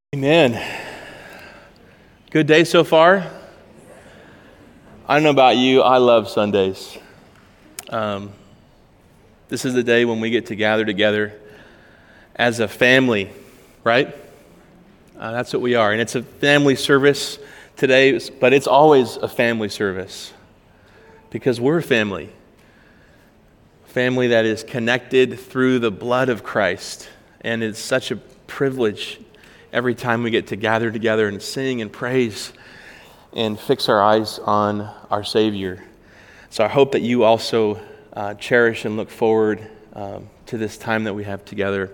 Amen. Good day so far? I don't know about you, I love Sundays. This is the day when we get to gather together as a family, right? That's what we are. And it's a family service today, but it's always a family service because we're a family. A family that is connected through the blood of Christ. And it's such a privilege every time we get to gather together and sing and praise and fix our eyes on our Savior. So I hope that you also cherish and look forward to this time that we have together.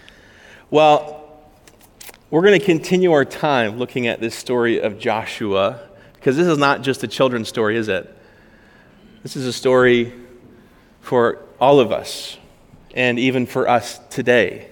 Well, we're going to continue our time looking at this story of Joshua, because this is not just a children's story, is it? This is a story for all of us, and even for us today.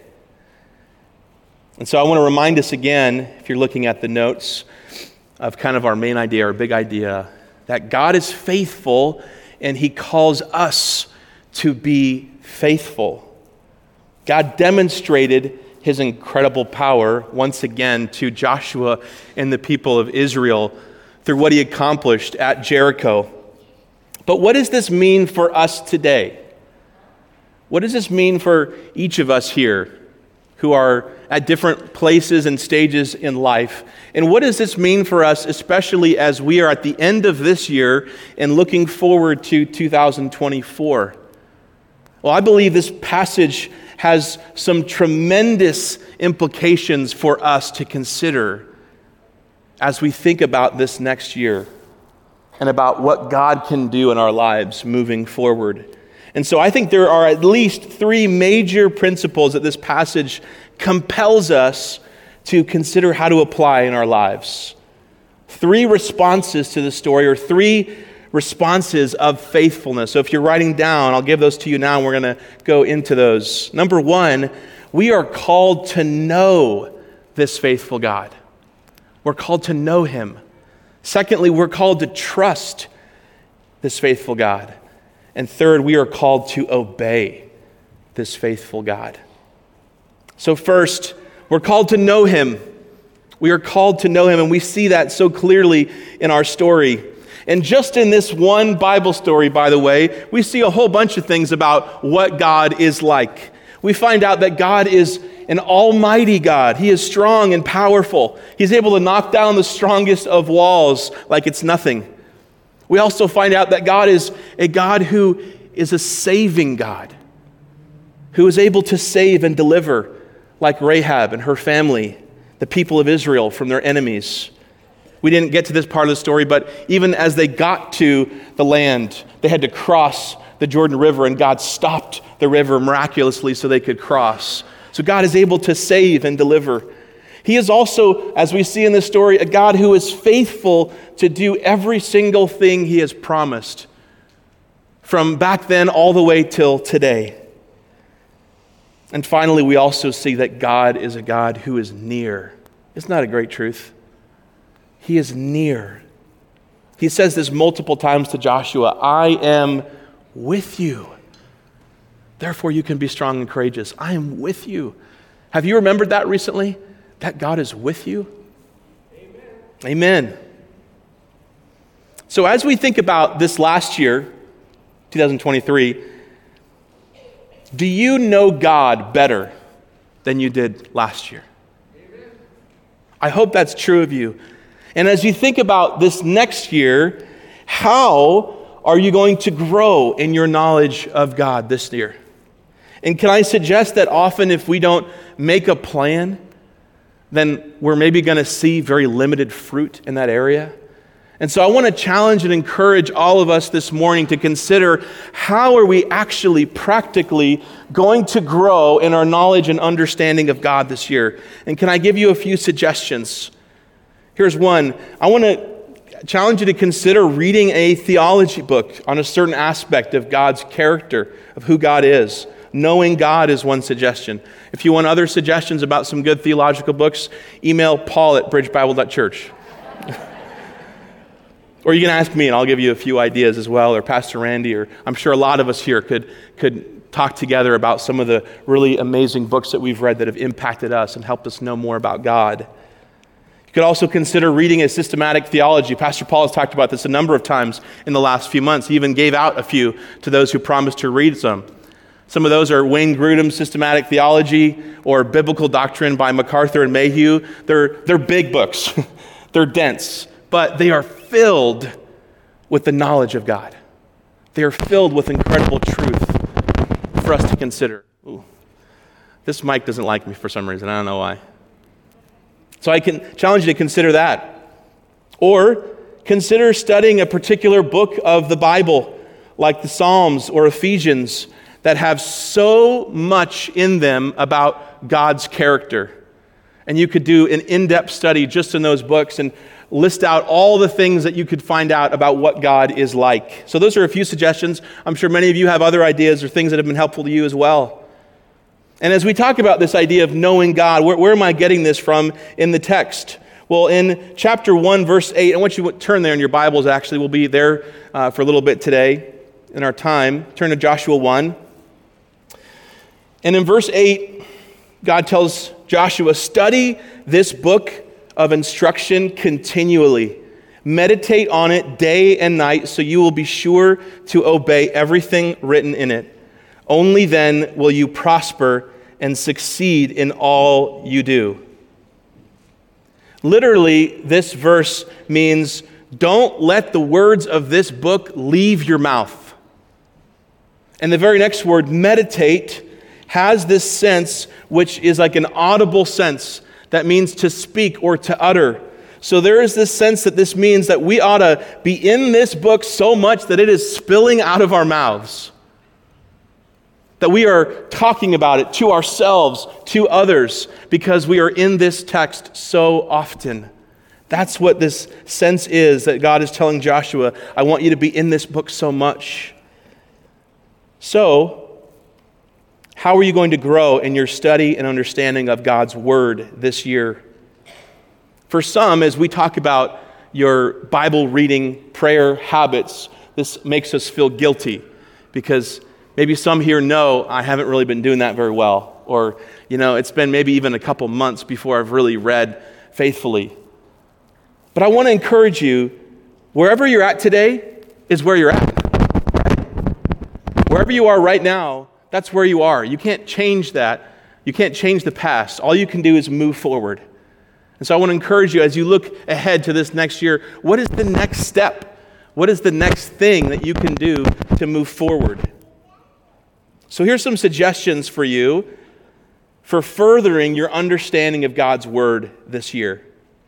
And so I want to remind us again, if you're looking at the notes, of kind of our main idea, our big idea, that God is faithful and He calls us to be faithful. God demonstrated His incredible power once again to Joshua and the people of Israel through what He accomplished at Jericho. But what does this mean for us today? What does this mean for each of us here who are at different places and stages in life? And what does this mean for us, especially as we are at the end of this year and looking forward to 2024? Well, I believe this passage has some tremendous implications for us to consider as we think about this next year and about what God can do in our lives moving forward. And so I think there are at least three major principles that this passage compels us to consider how to apply in our lives. Three responses to the story, or three responses of faithfulness. So if you're writing down, I'll give those to you now, and we're going to go into those. Number one, we are called to know this faithful God. We're called to know Him. Secondly, we're called to trust this faithful God. And third, we are called to obey this faithful God. So first, we're called to know Him. We are called to know Him, and we see that so clearly in our story. And just in this one Bible story, by the way, we see a whole bunch of things about what God is like. We find out that God is an almighty God. He is strong and powerful. He's able to knock down the strongest of walls like it's nothing. We also find out that God is a God who is a saving God, who is able to save and deliver, like Rahab and her family, the people of Israel, from their enemies. We didn't get to this part of the story, but even as they got to the land, they had to cross the Jordan River, and God stopped the river miraculously so they could cross. So God is able to save and deliver. He is also, as we see in this story, a God who is faithful to do every single thing He has promised, from back then all the way till today. And finally, we also see that God is a God who is near. Isn't that a great truth? He is near. He says this multiple times to Joshua, I am with you. Therefore, you can be strong and courageous. I am with you. Have you remembered that recently? That God is with you? Amen. Amen. So as we think about this last year, 2023, do you know God better than you did last year? Amen. I hope that's true of you. And as you think about this next year, how are you going to grow in your knowledge of God this year? And can I suggest that often if we don't make a plan, then we're maybe going to see very limited fruit in that area. And so I want to challenge and encourage all of us this morning to consider, how are we actually practically going to grow in our knowledge and understanding of God this year? And can I give you a few suggestions? Here's one. I want to challenge you to consider reading a theology book on a certain aspect of God's character, of who God is. Knowing God is one suggestion. If you want other suggestions about some good theological books, email paul@bridgebible.church. Or you can ask me and I'll give you a few ideas as well, or Pastor Randy, or I'm sure a lot of us here could talk together about some of the really amazing books that we've read that have impacted us and helped us know more about God. You could also consider reading a systematic theology. Pastor Paul has talked about this a number of times in the last few months. He even gave out a few to those who promised to read some. Some of those are Wayne Grudem's Systematic Theology or Biblical Doctrine by MacArthur and Mayhew. They're big books. They're dense, but they are filled with the knowledge of God. They are filled with incredible truth for us to consider. Ooh. This mic doesn't like me for some reason. I don't know why. So I can challenge you to consider that. Or consider studying a particular book of the Bible, like the Psalms or Ephesians, that have so much in them about God's character. And you could do an in-depth study just in those books and list out all the things that you could find out about what God is like. So those are a few suggestions. I'm sure many of you have other ideas or things that have been helpful to you as well. And as we talk about this idea of knowing God, where am I getting this from in the text? Well, in chapter 1, verse 8, I want you to turn there in your Bibles, actually. We'll be there for a little bit today in our time. Turn to Joshua 1. And in verse 8, God tells Joshua, study this book of instruction continually. Meditate on it day and night so you will be sure to obey everything written in it. Only then will you prosper and succeed in all you do. Literally, this verse means don't let the words of this book leave your mouth. And the very next word, meditate, has this sense which is like an audible sense that means to speak or to utter. So there is this sense that this means that we ought to be in this book so much that it is spilling out of our mouths. That we are talking about it to ourselves, to others, because we are in this text so often. That's what this sense is that God is telling Joshua, I want you to be in this book so much. So, how are you going to grow in your study and understanding of God's Word this year? For some, as we talk about your Bible reading prayer habits, this makes us feel guilty because maybe some here know I haven't really been doing that very well. Or, it's been maybe even a couple months before I've really read faithfully. But I want to encourage you, wherever you're at today is where you're at. Right? Wherever you are right now, that's where you are. You can't change that. You can't change the past. All you can do is move forward. And so I want to encourage you as you look ahead to this next year, what is the next step? What is the next thing that you can do to move forward? So here's some suggestions for you for furthering your understanding of God's Word this year.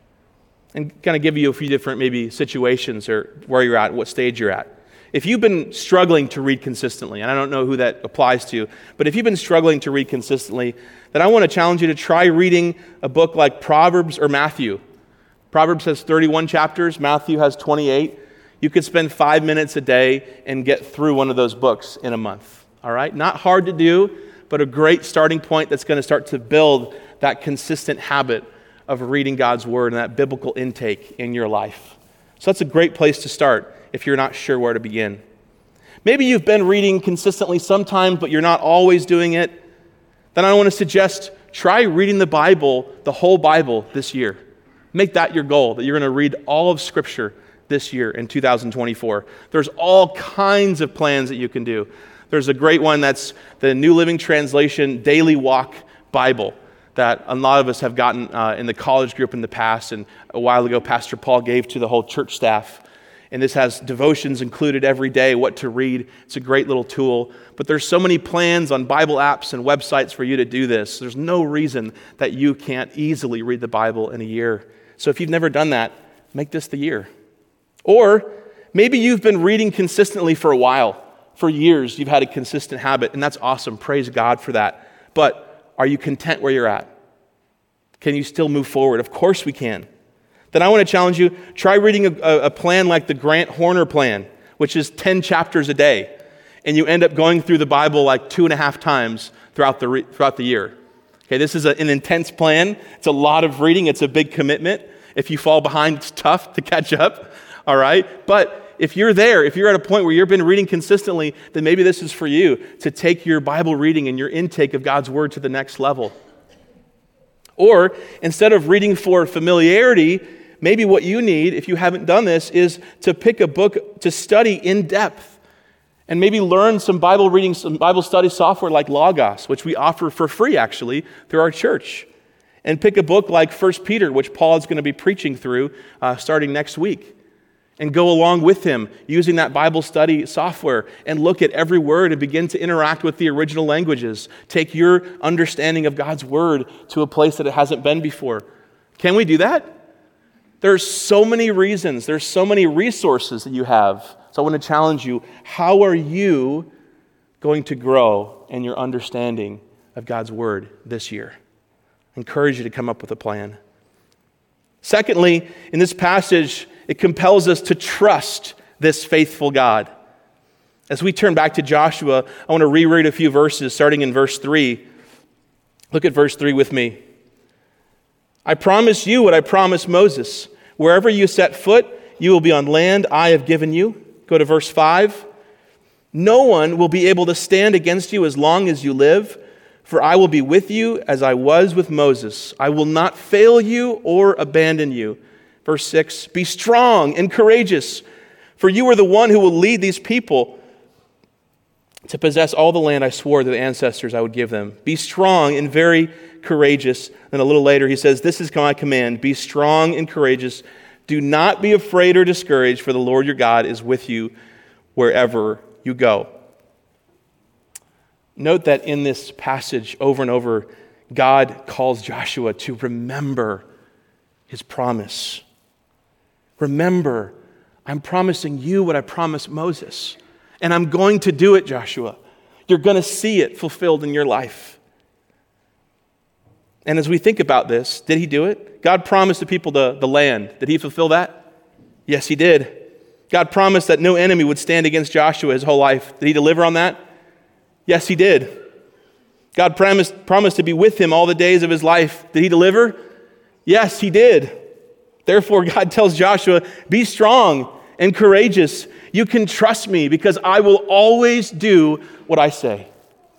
And kind of give you a few different maybe situations or where you're at, what stage you're at. If you've been struggling to read consistently, and I don't know who that applies to, but if you've been struggling to read consistently, then I want to challenge you to try reading a book like Proverbs or Matthew. Proverbs has 31 chapters, Matthew has 28. You could spend 5 minutes a day and get through one of those books in a month. All right? Not hard to do, but a great starting point that's going to start to build that consistent habit of reading God's Word and that biblical intake in your life. So that's a great place to start if you're not sure where to begin. Maybe you've been reading consistently sometimes, but you're not always doing it. Then I want to suggest try reading the Bible, the whole Bible this year. Make that your goal, that you're going to read all of Scripture this year in 2024. There's all kinds of plans that you can do. There's a great one that's the New Living Translation Daily Walk Bible that a lot of us have gotten in the college group in the past, and a while ago Pastor Paul gave to the whole church staff. And this has devotions included every day, what to read. It's a great little tool. But there's so many plans on Bible apps and websites for you to do this. There's no reason that you can't easily read the Bible in a year. So if you've never done that, make this the year. Or maybe you've been reading consistently for a while. For years, you've had a consistent habit, and that's awesome. Praise God for that. But are you content where you're at? Can you still move forward? Of course we can. Then I want to challenge you, try reading a plan like the Grant Horner plan, which is 10 chapters a day. And you end up going through the Bible like 2.5 times throughout the year. Okay, this is an intense plan. It's a lot of reading. It's a big commitment. If you fall behind, it's tough to catch up. All right? But if you're there, if you're at a point where you've been reading consistently, then maybe this is for you to take your Bible reading and your intake of God's Word to the next level. Or instead of reading for familiarity, maybe what you need, if you haven't done this, is to pick a book to study in depth and maybe learn some Bible reading, some Bible study software like Logos, which we offer for free actually through our church. And pick a book like 1 Peter, which Paul is going to be preaching through starting next week. And go along with him using that Bible study software and look at every word and begin to interact with the original languages. Take your understanding of God's word to a place that it hasn't been before. Can we do that? There's so many reasons. There's so many resources that you have. So I want to challenge you. How are you going to grow in your understanding of God's word this year? I encourage you to come up with a plan. Secondly, in this passage, it compels us to trust this faithful God. As we turn back to Joshua, I want to reread a few verses starting in verse 3. Look at verse 3 with me. I promise you what I promised Moses. Wherever you set foot, you will be on land I have given you. Go to verse 5. No one will be able to stand against you as long as you live, for I will be with you as I was with Moses. I will not fail you or abandon you. Verse 6, be strong and courageous, for you are the one who will lead these people to possess all the land I swore to the ancestors I would give them. Be strong and very courageous. And a little later he says, this is my command, be strong and courageous. Do not be afraid or discouraged, for the Lord your God is with you wherever you go. Note that in this passage over and over, God calls Joshua to remember his promise. Remember, I'm promising you what I promised Moses. And I'm going to do it, Joshua. You're going to see it fulfilled in your life. And as we think about this, did he do it? God promised the people the land. Did he fulfill that? Yes, he did. God promised that no enemy would stand against Joshua his whole life. Did he deliver on that? Yes, he did. God promised to be with him all the days of his life. Did he deliver? Yes, he did. Therefore, God tells Joshua, be strong and courageous. You can trust me because I will always do what I say.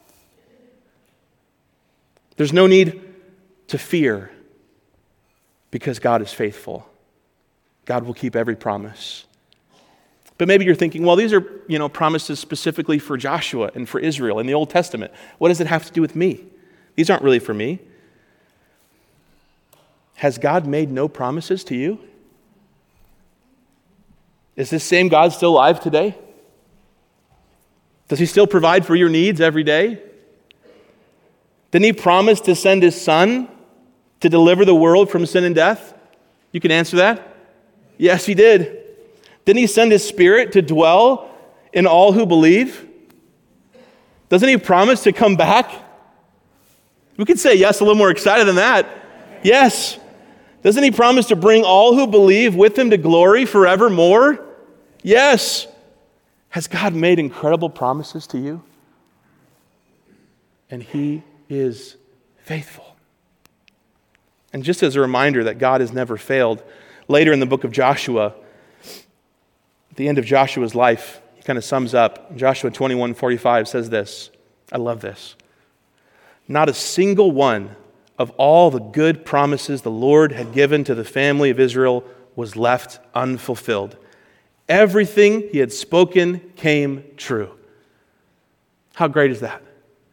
There's no need to fear because God is faithful. God will keep every promise. But maybe you're thinking, well, these are, promises specifically for Joshua and for Israel in the Old Testament. What does it have to do with me? These aren't really for me. Has God made no promises to you? Is this same God still alive today? Does he still provide for your needs every day? Didn't he promise to send his son to deliver the world from sin and death? You can answer that. Yes, he did. Didn't he send his spirit to dwell in all who believe? Doesn't he promise to come back? We could say yes a little more excited than that. Yes. Doesn't he promise to bring all who believe with him to glory forevermore? Yes. Has God made incredible promises to you? And he is faithful. And just as a reminder that God has never failed, later in the book of Joshua, at the end of Joshua's life, he kind of sums up. Joshua 21:45 says this. I love this. Not a single one of all the good promises the Lord had given to the family of Israel was left unfulfilled. Everything he had spoken came true. How great is that?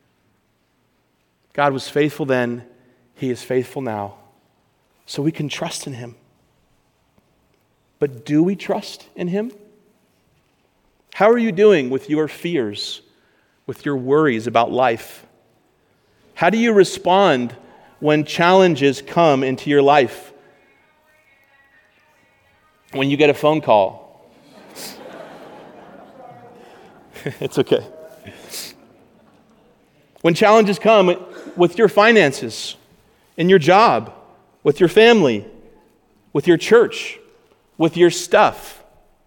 God was faithful then, he is faithful now. So we can trust in him. But do we trust in him? How are you doing with your fears, with your worries about life? How do you respond when challenges come into your life? When you get a phone call. It's okay. When challenges come with your finances, in your job, with your family, with your church, with your stuff.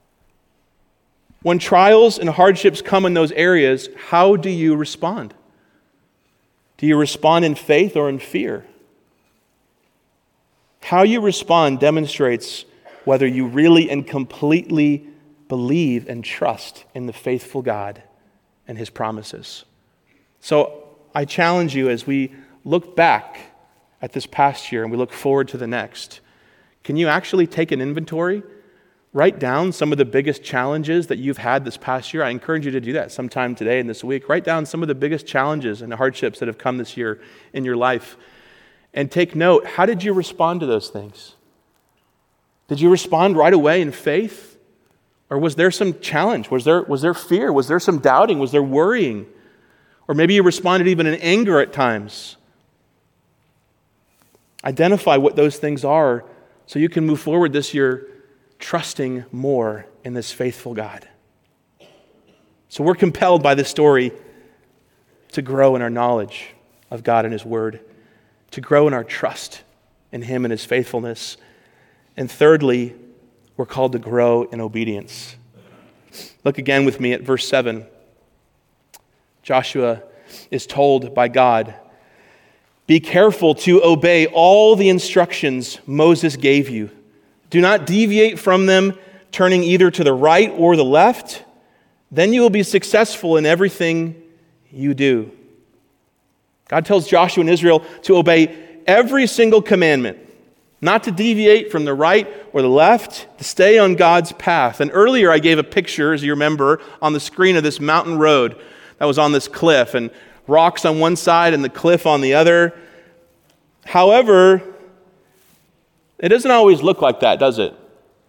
When trials and hardships come in those areas, how do you respond? Do you respond in faith or in fear? How you respond demonstrates whether you really and completely believe and trust in the faithful God and his promises. So I challenge you as we look back at this past year and we look forward to the next, can you actually take an inventory? Write down some of the biggest challenges that you've had this past year. I encourage you to do that sometime today and this week. Write down some of the biggest challenges and hardships that have come this year in your life. And take note, how did you respond to those things? Did you respond right away in faith? Or was there some challenge? Was there fear? Was there some doubting? Was there worrying? Or maybe you responded even in anger at times. Identify what those things are so you can move forward this year trusting more in this faithful God. So we're compelled by this story to grow in our knowledge of God and His Word, to grow in our trust in Him and His faithfulness. And thirdly, we're called to grow in obedience. Look again with me at verse 7. Joshua is told by God, "Be careful to obey all the instructions Moses gave you. Do not deviate from them, turning either to the right or the left. Then you will be successful in everything you do." God tells Joshua and Israel to obey every single commandment, not to deviate from the right or the left, to stay on God's path. And earlier I gave a picture, as you remember, on the screen of this mountain road that was on this cliff, and rocks on one side and the cliff on the other. However, it doesn't always look like that, does it?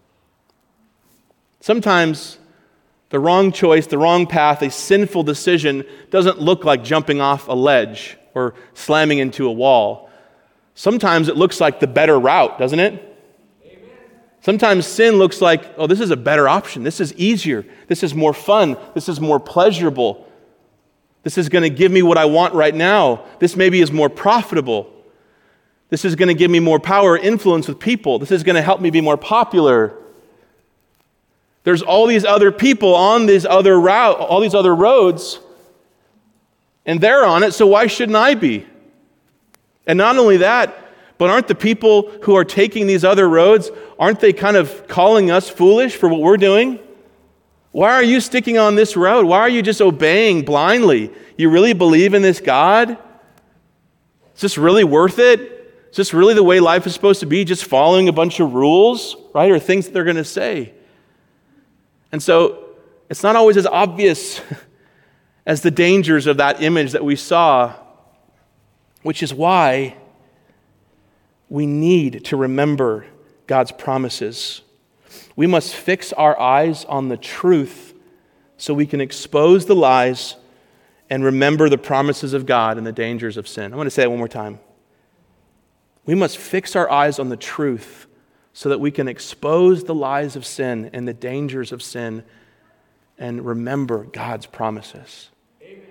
Sometimes the wrong choice, the wrong path, a sinful decision doesn't look like jumping off a ledge or slamming into a wall. Sometimes it looks like the better route, doesn't it? Amen. Sometimes sin looks like, oh, this is a better option. This is easier. This is more fun. This is more pleasurable. This is going to give me what I want right now. This maybe is more profitable. This is going to give me more power or influence with people. This is going to help me be more popular. There's all these other people on these other all these other roads, and they're on it, so why shouldn't I be? And not only that, but aren't the people who are taking these other roads, aren't they kind of calling us foolish for what we're doing? Why are you sticking on this road? Why are you just obeying blindly? You really believe in this God? Is this really worth it? Is this really the way life is supposed to be, just following a bunch of rules, right, or things that they're going to say? And so it's not always as obvious as the dangers of that image that we saw, which is why we need to remember God's promises. We must fix our eyes on the truth so we can expose the lies and remember the promises of God and the dangers of sin. I want to say that one more time. We must fix our eyes on the truth so that we can expose the lies of sin and the dangers of sin and remember God's promises. Amen.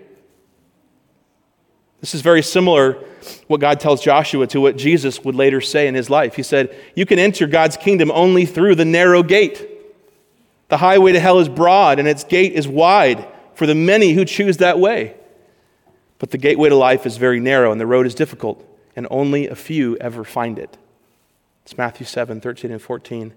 This is very similar, what God tells Joshua, to what Jesus would later say in his life. He said, you can enter God's kingdom only through the narrow gate. The highway to hell is broad and its gate is wide for the many who choose that way. But the gateway to life is very narrow and the road is difficult, and only a few ever find it. It's Matthew 7, 13 and 14.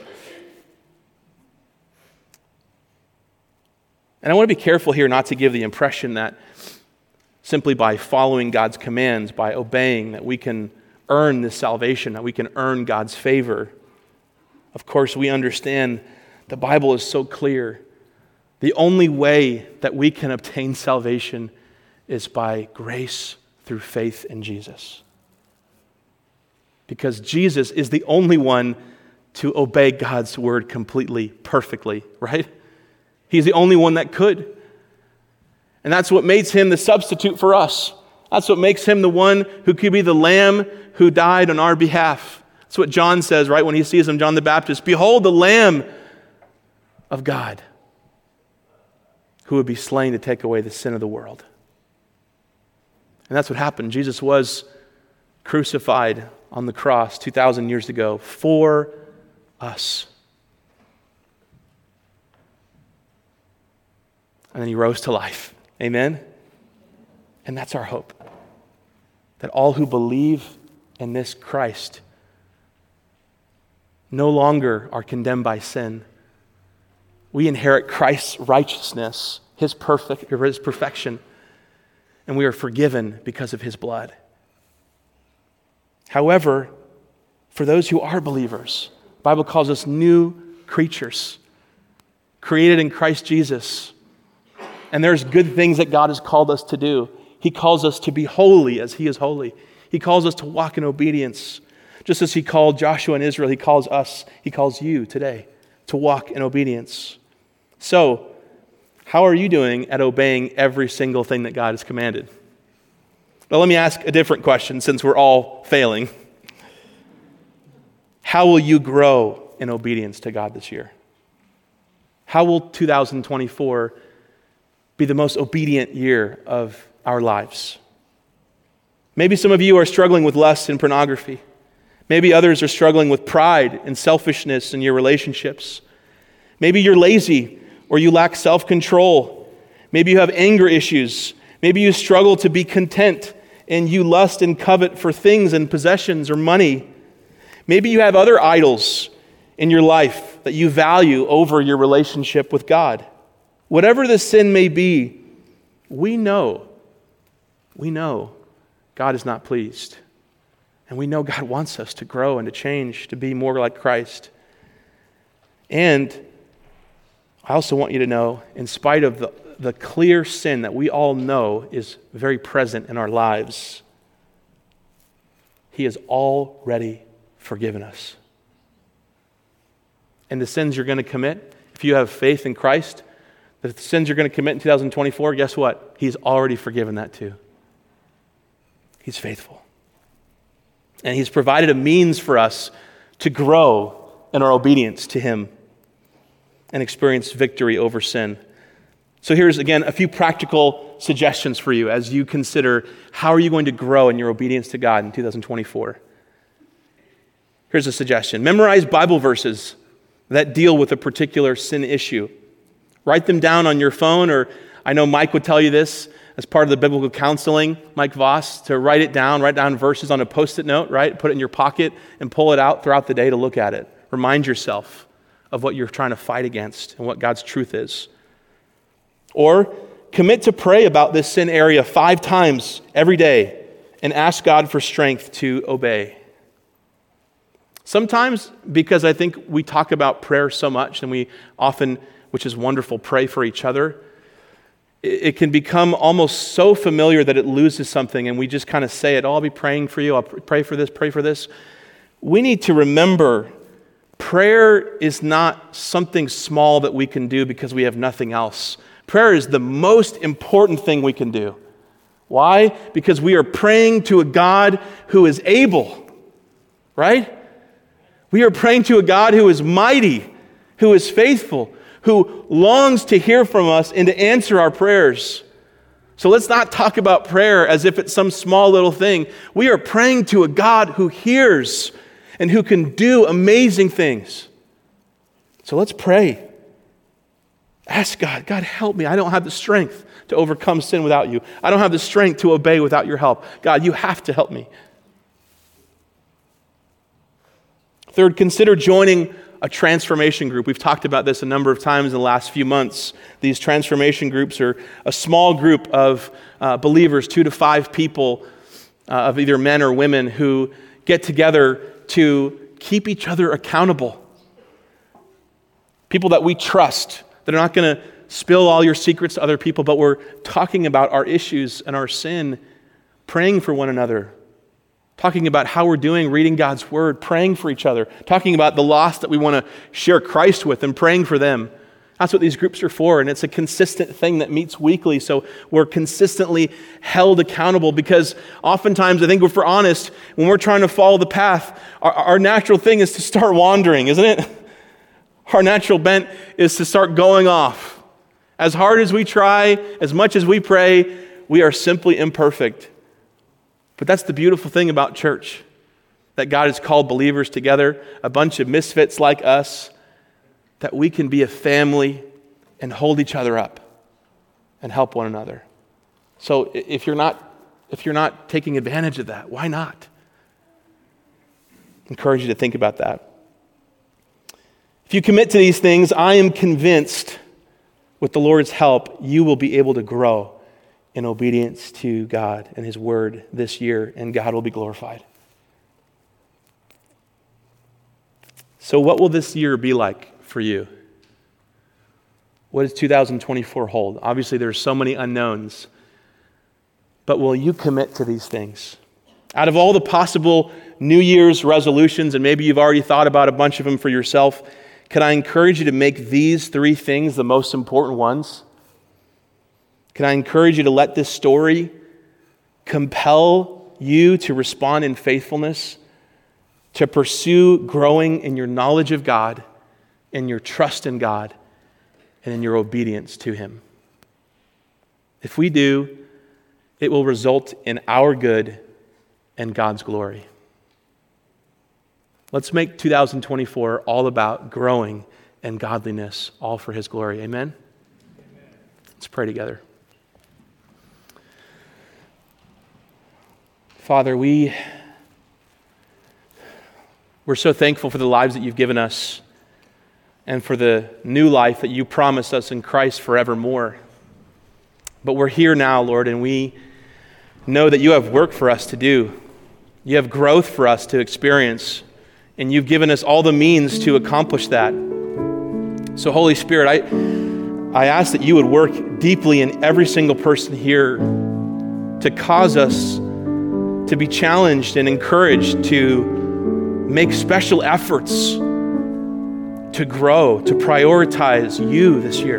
And I want to be careful here not to give the impression that simply by following God's commands, by obeying, that we can earn this salvation, that we can earn God's favor. Of course, we understand the Bible is so clear. The only way that we can obtain salvation is by grace through faith in Jesus. Because Jesus is the only one to obey God's word completely, perfectly, right? He's the only one that could. And that's what makes him the substitute for us. That's what makes him the one who could be the lamb who died on our behalf. That's what John says, right, when he sees him, John the Baptist. Behold the Lamb of God who would be slain to take away the sin of the world. And that's what happened. Jesus was crucified on the cross 2,000 years ago for us. And then he rose to life. Amen? And that's our hope. That all who believe in this Christ no longer are condemned by sin. We inherit Christ's righteousness, his perfection, and we are forgiven because of his blood. However, for those who are believers, the Bible calls us new creatures, created in Christ Jesus. And there's good things that God has called us to do. He calls us to be holy as He is holy. He calls us to walk in obedience. Just as He called Joshua and Israel, He calls us, He calls you today to walk in obedience. So, how are you doing at obeying every single thing that God has commanded? Well, let me ask a different question since we're all failing. How will you grow in obedience to God this year? How will 2024 be the most obedient year of our lives? Maybe some of you are struggling with lust and pornography. Maybe others are struggling with pride and selfishness in your relationships. Maybe you're lazy or you lack self-control. Maybe you have anger issues. Maybe you struggle to be content and you lust and covet for things and possessions or money. Maybe you have other idols in your life that you value over your relationship with God. Whatever the sin may be, we know God is not pleased. And we know God wants us to grow and to change, to be more like Christ. And I also want you to know, in spite of the clear sin that we all know is very present in our lives, He has already forgiven us. And the sins you're going to commit, if you have faith in Christ, the sins you're going to commit in 2024, guess what? He's already forgiven that too. He's faithful. And He's provided a means for us to grow in our obedience to Him and experience victory over sin. So here's, again, a few practical suggestions for you as you consider how are you going to grow in your obedience to God in 2024. Here's a suggestion. Memorize Bible verses that deal with a particular sin issue. Write them down on your phone, or I know Mike would tell you this as part of the biblical counseling, Mike Voss, to write down verses on a Post-it note, right? Put it in your pocket and pull it out throughout the day to look at it. Remind yourself of what you're trying to fight against and what God's truth is. Or commit to pray about this sin area 5 times every day and ask God for strength to obey. Sometimes, because I think we talk about prayer so much and we often, which is wonderful, pray for each other, it can become almost so familiar that it loses something and we just kind of say it, oh, I'll be praying for you, I'll pray for this. We need to remember prayer is not something small that we can do because we have nothing else. Prayer is the most important thing we can do. Why? Because we are praying to a God who is able, right? We are praying to a God who is mighty, who is faithful, who longs to hear from us and to answer our prayers. So let's not talk about prayer as if it's some small little thing. We are praying to a God who hears and who can do amazing things. So let's pray. Ask God, God, help me. I don't have the strength to overcome sin without you. I don't have the strength to obey without your help. God, you have to help me. Third, consider joining a transformation group. We've talked about this a number of times in the last few months. These transformation groups are a small group of believers, 2 to 5 people, of either men or women, who get together to keep each other accountable. People that we trust, that are not going to spill all your secrets to other people, but we're talking about our issues and our sin, praying for one another, talking about how we're doing reading God's Word, praying for each other, talking about the lost that we want to share Christ with and praying for them. That's what these groups are for, and it's a consistent thing that meets weekly, so we're consistently held accountable, because oftentimes, I think if we're honest, when we're trying to follow the path, our natural thing is to start wandering, isn't it? Our natural bent is to start going off. As hard as we try, as much as we pray, we are simply imperfect. But that's the beautiful thing about church, that God has called believers together, a bunch of misfits like us, that we can be a family and hold each other up and help one another. So if you're not taking advantage of that, why not? I encourage you to think about that. If you commit to these things, I am convinced, with the Lord's help, you will be able to grow in obedience to God and His Word this year, and God will be glorified. So what will this year be like for you? What does 2024 hold? Obviously, there's so many unknowns. But will you commit to these things? Out of all the possible New Year's resolutions, and maybe you've already thought about a bunch of them for yourself, can I encourage you to make these 3 things the most important ones? Can I encourage you to let this story compel you to respond in faithfulness, to pursue growing in your knowledge of God, in your trust in God, and in your obedience to Him? If we do, it will result in our good and God's glory. Let's make 2024 all about growing and godliness, all for His glory. Amen? Let's pray together. Father, we're so thankful for the lives that you've given us and for the new life that you promised us in Christ forevermore. But we're here now, Lord, and we know that you have work for us to do. You have growth for us to experience, and you've given us all the means to accomplish that. So, Holy Spirit, I ask that you would work deeply in every single person here to cause us to be challenged and encouraged to make special efforts to grow, to prioritize you this year.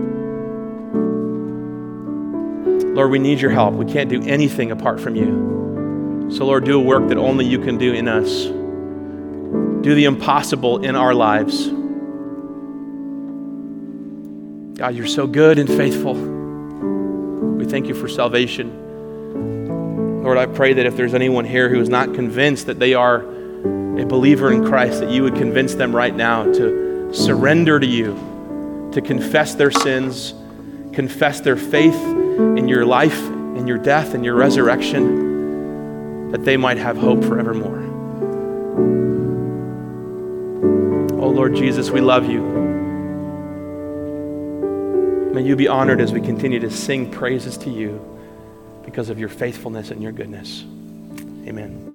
Lord, we need your help. We can't do anything apart from you. So, Lord, do a work that only you can do in us. Do the impossible in our lives. God, you're so good and faithful. We thank you for salvation. Lord, I pray that if there's anyone here who is not convinced that they are a believer in Christ, that you would convince them right now to surrender to you, to confess their sins, confess their faith in your life, in your death, and your resurrection, that they might have hope forevermore. Oh Lord Jesus, we love you. May you be honored as we continue to sing praises to you because of your faithfulness and your goodness. Amen.